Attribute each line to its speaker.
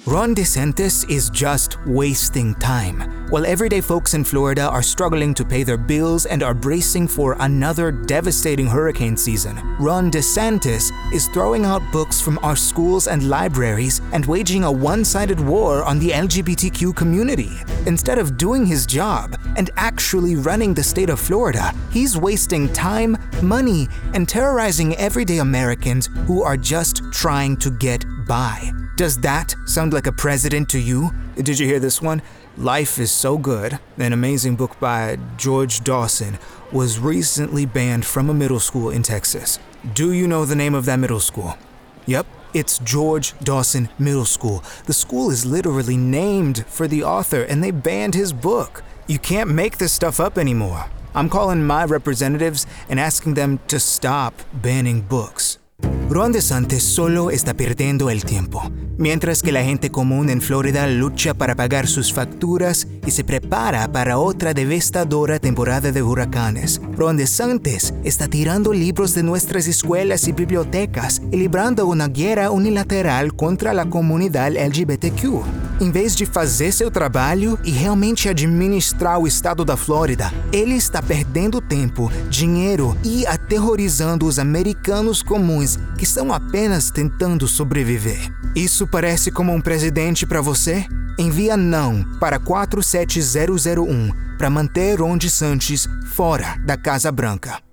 Speaker 1: Ron DeSantis is just wasting time. While everyday folks in Florida are struggling to pay their bills and are bracing for another devastating hurricane season, Ron DeSantis is throwing out books from our schools and libraries and waging a one-sided war on the LGBTQ community. Instead of doing his job and actually running the state of Florida, he's wasting time, money, and terrorizing everyday Americans who are just trying to get by. Does that sound like a president to you? Did you hear this one? Life is So Good, an amazing book by George Dawson, was recently banned from a middle school in Texas. Do you know the name of that middle school? Yep, it's George Dawson Middle School. The school is literally named for the author, and they banned his book. You can't make this stuff up anymore. I'm calling my representatives and asking them to stop banning books. Ron DeSantis solo está perdiendo el tiempo, mientras que la gente común en Florida lucha para pagar sus facturas y se prepara para otra devastadora temporada de huracanes. Ron DeSantis está tirando libros de nuestras escuelas y bibliotecas y librando una guerra unilateral contra la comunidade LGBTQ. Em vez de fazer seu trabalho e realmente administrar o estado da Flórida, ele está perdendo tempo, dinheiro e aterrorizando os americanos comuns que estão apenas tentando sobreviver. Isso parece como um presidente para você? Envia não para 47001 para manter Ron DeSantis fora da Casa Branca.